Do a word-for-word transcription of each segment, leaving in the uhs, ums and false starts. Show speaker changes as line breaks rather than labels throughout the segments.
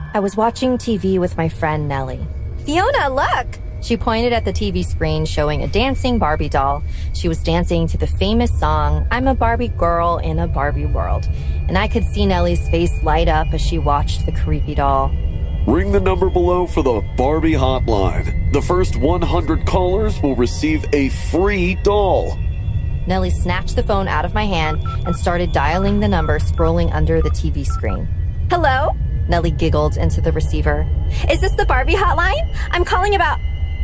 I was watching T V with my friend Nellie. Fiona, look! She pointed at the T V screen showing a dancing Barbie doll. She was dancing to the famous song, I'm a Barbie girl in a Barbie world. And I could see Nellie's face light up as she watched the creepy doll.
Ring the number below for the Barbie hotline. The first one hundred callers will receive a free doll.
Nellie snatched the phone out of my hand and started dialing the number scrolling under the T V screen. Hello? Nellie giggled into the receiver. Is this the Barbie hotline? I'm calling about...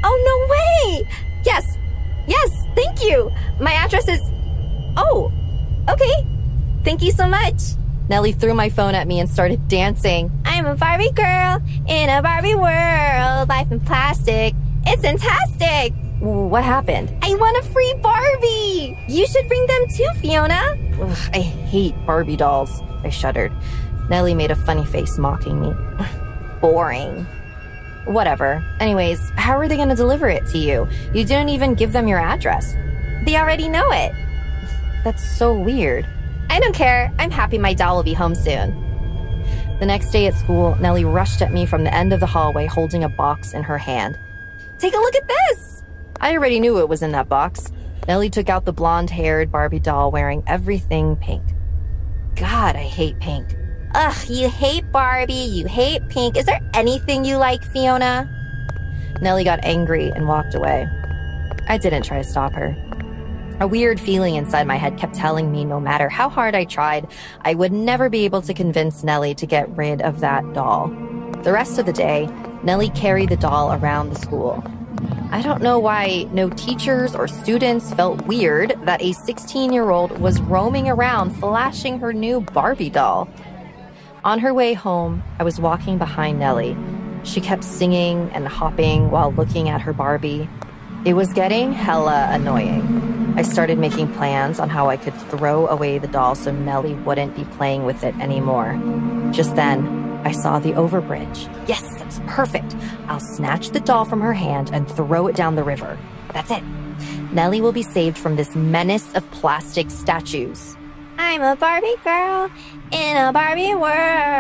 Oh, no way! Yes, yes, thank you. My address is... Oh, okay. Thank you so much. Nellie threw my phone at me and started dancing. I'm a Barbie girl in a Barbie world. Life in plastic. It's fantastic. What happened? I won a free Barbie. You should bring them too, Fiona. Ugh, I hate Barbie dolls. I shuddered. Nellie made a funny face mocking me. Boring. Whatever. Anyways, how are they going to deliver it to you? You didn't even give them your address. They already know it. That's so weird. I don't care. I'm happy my doll will be home soon. The next day at school, Nellie rushed at me from the end of the hallway holding a box in her hand. Take a look at this! I already knew it was in that box. Nellie took out the blonde-haired Barbie doll wearing everything pink. God, I hate pink. Ugh, you hate Barbie, you hate pink. Is there anything you like, Fiona? Nellie got angry and walked away. I didn't try to stop her. A weird feeling inside my head kept telling me no matter how hard I tried, I would never be able to convince Nellie to get rid of that doll. The rest of the day, Nellie carried the doll around the school. I don't know why no teachers or students felt weird that a sixteen-year-old was roaming around flashing her new Barbie doll. On her way home, I was walking behind Nellie. She kept singing and hopping while looking at her Barbie. It was getting hella annoying. I started making plans on how I could throw away the doll so Nellie wouldn't be playing with it anymore. Just then, I saw the overbridge. Yes, that's perfect. I'll snatch the doll from her hand and throw it down the river. That's it. Nellie will be saved from this menace of plastic statues. I'm a Barbie girl in a Barbie world.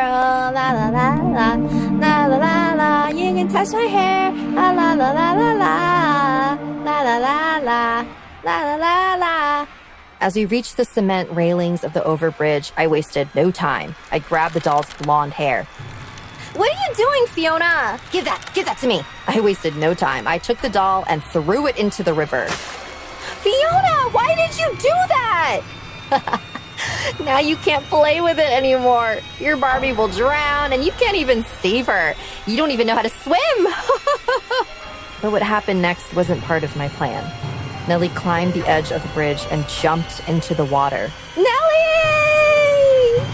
La la la la, la la la la. You can touch my hair. La la la la la la, la la la la, la la la la. As we reached the cement railings of the overbridge, I wasted no time. I grabbed the doll's blonde hair. What are you doing, Fiona? Give that, give that to me. I wasted no time. I took the doll and threw it into the river. Fiona, why did you do that? Now you can't play with it anymore. Your Barbie will drown and you can't even save her. You don't even know how to swim. But what happened next wasn't part of my plan. Nellie climbed the edge of the bridge and jumped into the water. Nellie!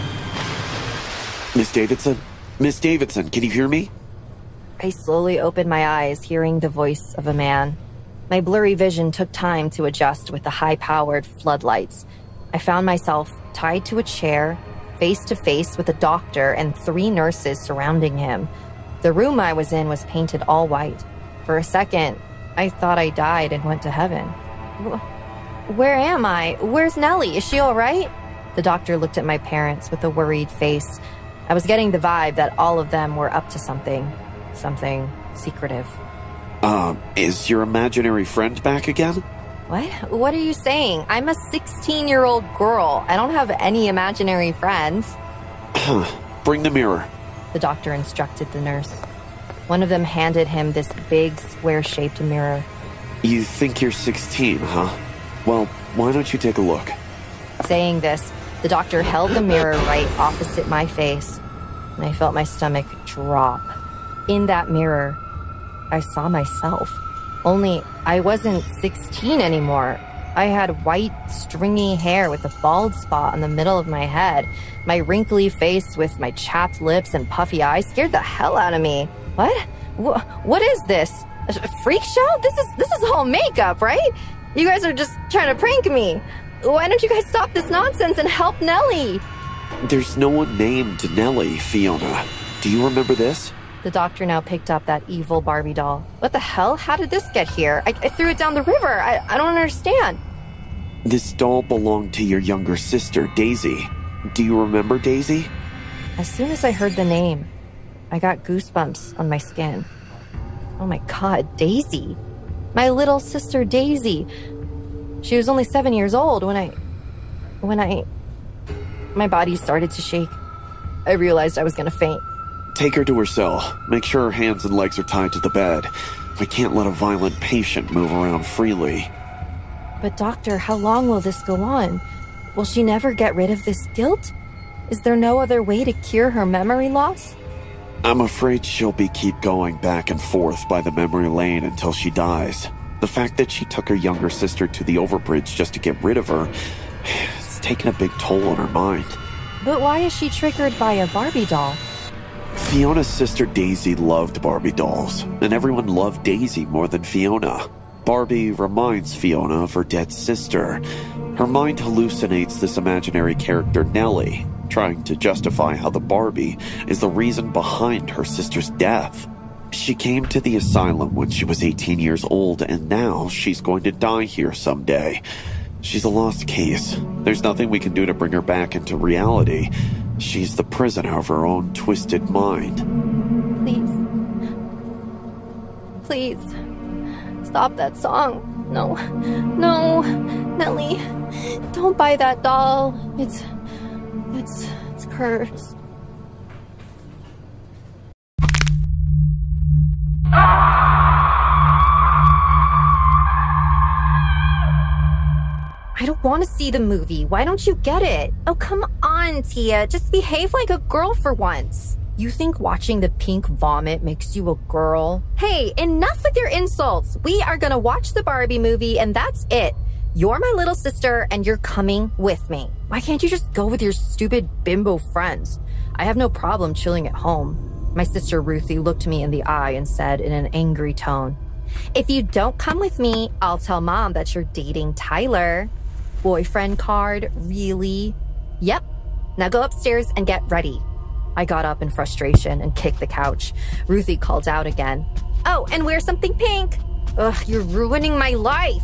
Miss Davidson? Miss Davidson, can you hear me?
I slowly opened my eyes, hearing the voice of a man. My blurry vision took time to adjust with the high-powered floodlights. I found myself tied to a chair, face to face with a doctor and three nurses surrounding him. The room I was in was painted all white. For a second, I thought I died and went to heaven. Where am I? Where's Nellie? Is she all right? The doctor looked at my parents with a worried face. I was getting the vibe that all of them were up to something. Something secretive.
Uh, is your imaginary friend back again?
What? What are you saying? I'm a sixteen-year-old girl. I don't have any imaginary friends.
Bring the mirror.
The doctor instructed the nurse. One of them handed him this big, square-shaped mirror.
You think you're sixteen, huh? Well, why don't you take a look?
Saying this, the doctor held the mirror right opposite my face, and I felt my stomach drop. In that mirror, I saw myself. Only I wasn't sixteen anymore. I had white, stringy hair with a bald spot in the middle of my head. My wrinkly face with my chapped lips and puffy eyes scared the hell out of me. What? Wh- what is this? A freak show? This is this is all makeup, right? You guys are just trying to prank me. Why don't you guys stop this nonsense and help Nellie?
There's no one named Nellie, Fiona. Do you remember this?
The doctor now picked up that evil Barbie doll. What the hell? How did this get here? I, I threw it down the river. I, I don't understand.
This doll belonged to your younger sister, Daisy. Do you remember Daisy?
As soon as I heard the name, I got goosebumps on my skin. Oh my God, Daisy. My little sister Daisy. She was only seven years old when I... When I... My body started to shake. I realized I was gonna faint.
Take her to her cell. Make sure her hands and legs are tied to the bed. We can't let a violent patient move around freely.
But doctor, how long will this go on? Will she never get rid of this guilt? Is there no other way to cure her memory loss?
I'm afraid she'll be keep going back and forth by the memory lane until she dies. The fact that she took her younger sister to the overbridge just to get rid of her, it's taken a big toll on her mind.
But why is she triggered by a Barbie doll?
Fiona's sister Daisy loved Barbie dolls, and everyone loved Daisy more than Fiona. Barbie reminds Fiona of her dead sister. Her mind hallucinates this imaginary character Nellie, trying to justify how the Barbie is the reason behind her sister's death. She came to the asylum when she was eighteen years old, and now she's going to die here someday. She's a lost case. There's nothing we can do to bring her back into reality. She's the prisoner of her own twisted mind.
Please. Please. Stop that song. No. No. Nellie. Don't buy that doll. It's... It's... It's cursed. I don't want to see the movie. Why don't you get it? Oh, come on, Tia. Just behave like a girl for once. You think watching the pink vomit makes you a girl? Hey, enough with your insults. We are gonna watch the Barbie movie and that's it. You're my little sister and you're coming with me. Why can't you just go with your stupid bimbo friends? I have no problem chilling at home. My sister Ruthie looked me in the eye and said in an angry tone, "If you don't come with me, I'll tell Mom that you're dating Tyler." Boyfriend card? Really? Yep. Now go upstairs and get ready. I got up in frustration and kicked the couch. Ruthie called out again. "Oh, and wear something pink." Ugh, you're ruining my life.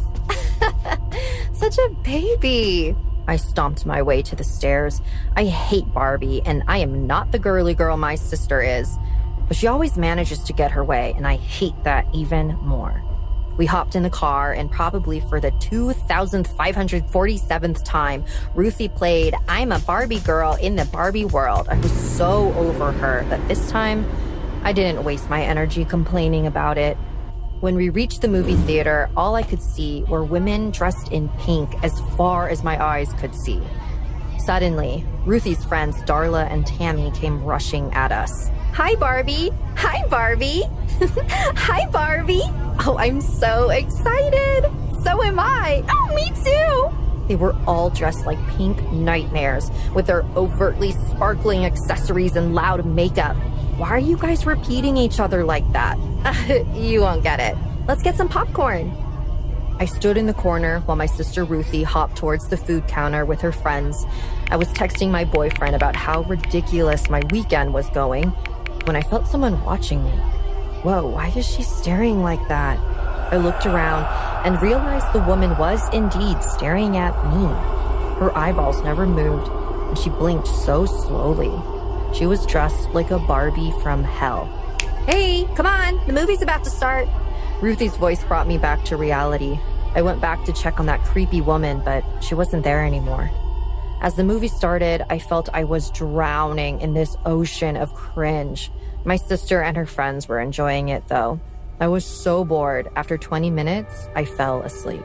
Such a baby. I stomped my way to the stairs. I hate Barbie, and I am not the girly girl my sister is. But she always manages to get her way, and I hate that even more. We hopped in the car, and probably for the two thousand five hundred forty-seventh time, Ruthie played I'm a Barbie girl in the Barbie world. I was so over her that this time, I didn't waste my energy complaining about it. When we reached the movie theater, all I could see were women dressed in pink as far as my eyes could see. Suddenly, Ruthie's friends Darla and Tammy came rushing at us. "Hi, Barbie. Hi, Barbie. Hi, Barbie. Oh, I'm so excited. So am I. Oh, me too." They were all dressed like pink nightmares with their overtly sparkling accessories and loud makeup. Why are you guys repeating each other like that? You won't get it. Let's get some popcorn. I stood in the corner while my sister Ruthie hopped towards the food counter with her friends. I was texting my boyfriend about how ridiculous my weekend was going when I felt someone watching me. Whoa, why is she staring like that? I looked around and realized the woman was indeed staring at me. Her eyeballs never moved, and she blinked so slowly. She was dressed like a Barbie from hell. "Hey, come on, the movie's about to start." Ruthie's voice brought me back to reality. I went back to check on that creepy woman, but she wasn't there anymore. As the movie started, I felt I was drowning in this ocean of cringe. My sister and her friends were enjoying it, though. I was so bored. After twenty minutes, I fell asleep.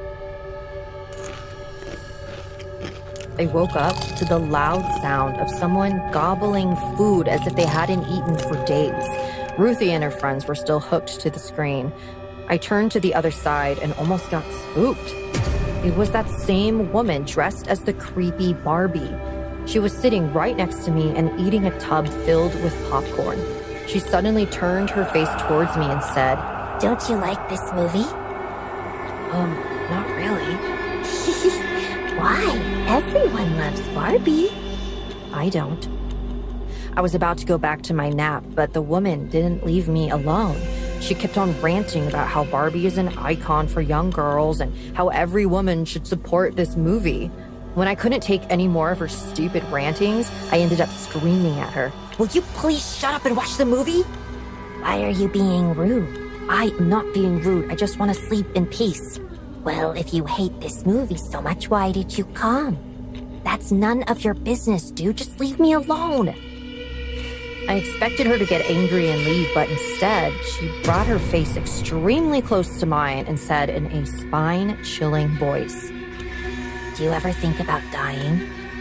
I woke up to the loud sound of someone gobbling food as if they hadn't eaten for days. Ruthie and her friends were still hooked to the screen. I turned to the other side and almost got spooked. It was that same woman dressed as the creepy Barbie. She was sitting right next to me and eating a tub filled with popcorn. She suddenly turned her face towards me and said,
"Don't you like this movie?"
Um, not really.
Why? Everyone loves Barbie.
I don't. I was about to go back to my nap, but the woman didn't leave me alone. She kept on ranting about how Barbie is an icon for young girls and how every woman should support this movie. When I couldn't take any more of her stupid rantings, I ended up screaming at her. Will you please shut up and watch the movie?
Why are you being rude?
I am not being rude. I just want to sleep in peace.
Well, if you hate this movie so much, why did you come? That's none of your business, dude. Just leave me alone.
I expected her to get angry and leave, but instead, she brought her face extremely close to mine and said in a spine-chilling voice,
Do you ever think about dying?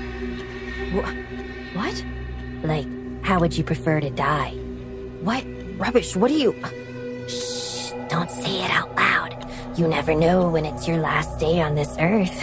Wh- what?
Like, how would you prefer to die?
What? Rubbish, what do you...
Shh, don't say it out loud. You never know when it's your last day on this earth.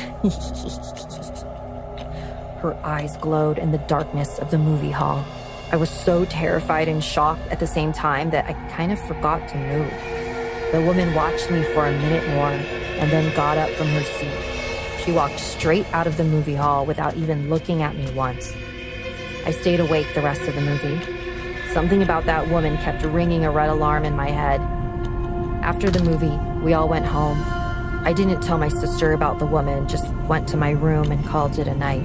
Her eyes glowed in the darkness of the movie hall. I was so terrified and shocked at the same time that I kind of forgot to move. The woman watched me for a minute more and then got up from her seat. She walked straight out of the movie hall without even looking at me once. I stayed awake the rest of the movie. Something about that woman kept ringing a red alarm in my head. After the movie, we all went home. I didn't tell my sister about the woman, just went to my room and called it a night.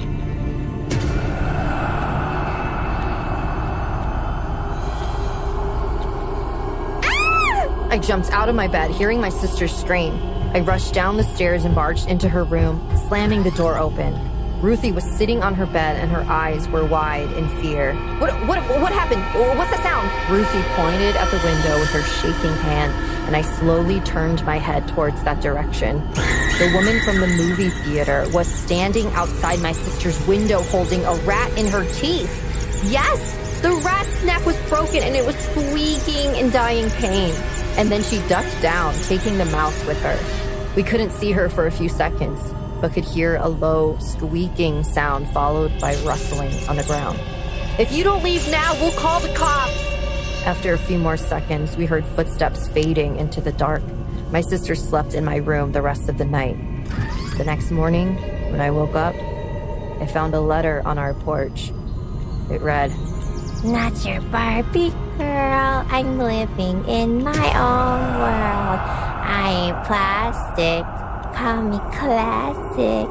I jumped out of my bed, hearing my sister scream. I rushed down the stairs and barged into her room, slamming the door open. Ruthie was sitting on her bed and her eyes were wide in fear. What, what, what happened? What's that sound? Ruthie pointed at the window with her shaking hand, and I slowly turned my head towards that direction. The woman from the movie theater was standing outside my sister's window holding a rat in her teeth. Yes, the rat's neck was broken and it was squeaking in dying pain. And then she ducked down, taking the mouse with her. We couldn't see her for a few seconds, but could hear a low, squeaking sound followed by rustling on the ground. If you don't leave now, we'll call the cops! After a few more seconds, we heard footsteps fading into the dark. My sister slept in my room the rest of the night. The next morning, when I woke up, I found a letter on our porch. It read,
Not your Barbie girl, I'm living in my own world. I ain't plastic, call me classic.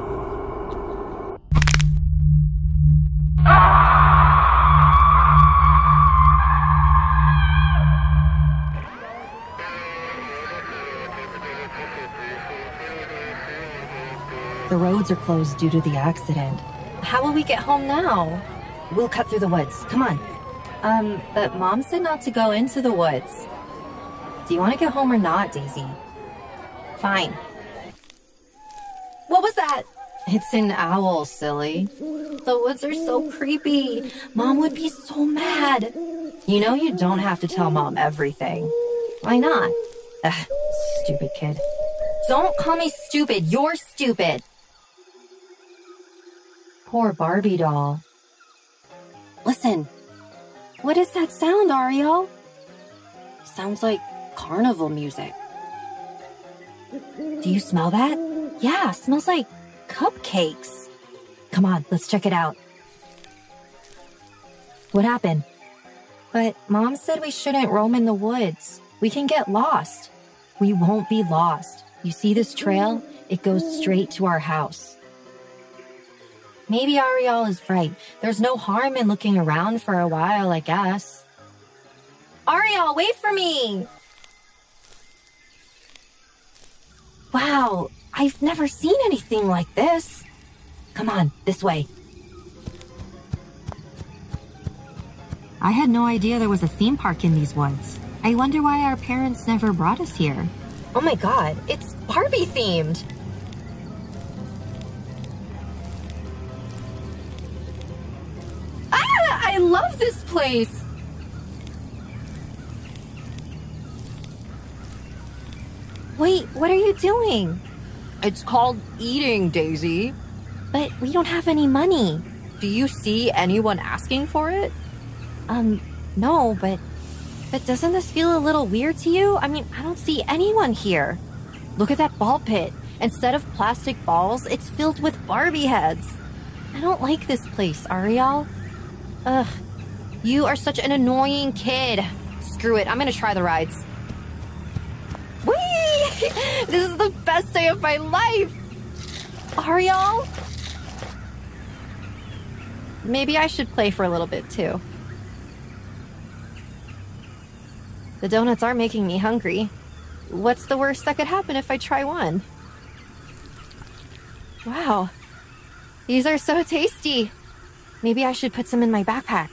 The roads are closed due to the accident. How will we get home now? We'll cut through the woods. Come on. Um, but Mom said not to go into the woods. Do you want to get home or not, Daisy? Fine. What was that? It's an owl, silly. The woods are so creepy. Mom would be so mad. You know you don't have to tell Mom everything. Why not? Ugh, stupid kid. Don't call me stupid. You're stupid. Poor Barbie doll. Listen. What is that sound, Ariel? Sounds like carnival music. Do you smell that? Yeah, smells like cupcakes. Come on, let's check it out. What happened? But Mom said we shouldn't roam in the woods. We can get lost. We won't be lost. You see this trail? It goes straight to our house. Maybe Ariel is right. There's no harm in looking around for a while, I guess. Ariel, wait for me! Wow, I've never seen anything like this. Come on, this way. I had no idea there was a theme park in these woods. I wonder why our parents never brought us here. Oh my god, it's Barbie themed! Ah, I love this place! Wait, what are you doing? It's called eating, Daisy. But we don't have any money. Do you see anyone asking for it? Um, no, but... But doesn't this feel a little weird to you? I mean, I don't see anyone here. Look at that ball pit. Instead of plastic balls, it's filled with Barbie heads. I don't like this place, Ariel. Ugh, you are such an annoying kid. Screw it, I'm gonna try the rides. Whee! This is the best day of my life! Ariel? Maybe I should play for a little bit, too. The donuts are making me hungry. What's the worst that could happen if I try one? Wow. These are so tasty. Maybe I should put some in my backpack.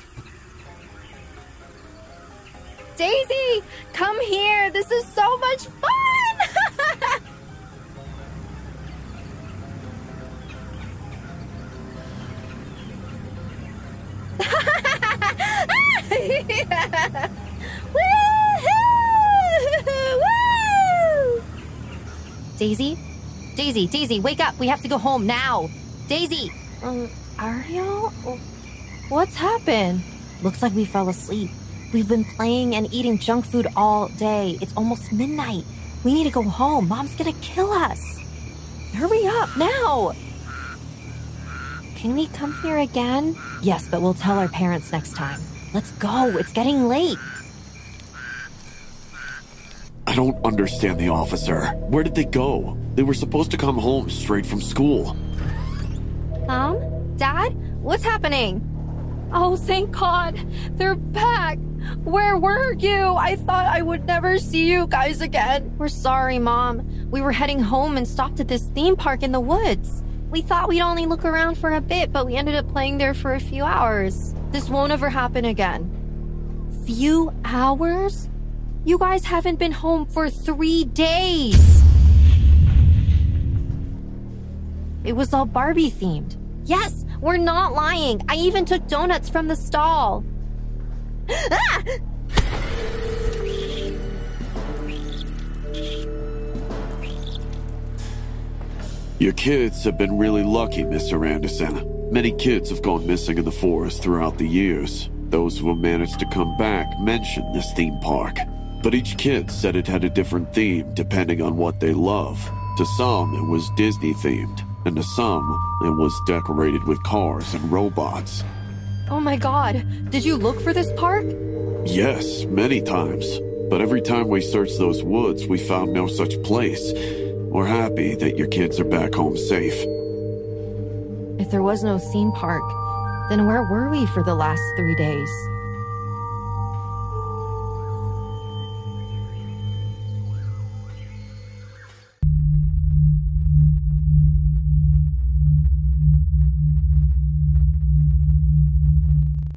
Daisy, come here. This is so much fun. Woo! Daisy? Daisy, Daisy, wake up. We have to go home now. Daisy! Um, Ariel? What's happened? Looks like we fell asleep. We've been playing and eating junk food all day. It's almost midnight. We need to go home. Mom's gonna kill us. Hurry up, now! Can we come here again? Yes, but we'll tell our parents next time. Let's go. It's getting late.
I don't understand the officer. Where did they go? They were supposed to come home straight from school.
Mom? Dad? What's happening? Oh, thank God. They're back. Where were you? I thought I would never see you guys again. We're sorry, Mom. We were heading home and stopped at this theme park in the woods. We thought we'd only look around for a bit, but we ended up playing there for a few hours. This won't ever happen again. Few hours? You guys haven't been home for three days. It was all Barbie themed. Yes, we're not lying. I even took donuts from the stall. Ah!
Your kids have been really lucky, Mister Anderson. Many kids have gone missing in the forest throughout the years. Those who have managed to come back mention this theme park. But each kid said it had a different theme depending on what they love. To some, it was Disney-themed, and to some, it was decorated with cars and robots.
Oh my God, did you look for this park?
Yes, many times. But every time we searched those woods, we found no such place. We're happy that your kids are back home safe.
If there was no theme park, then where were we for the last three days?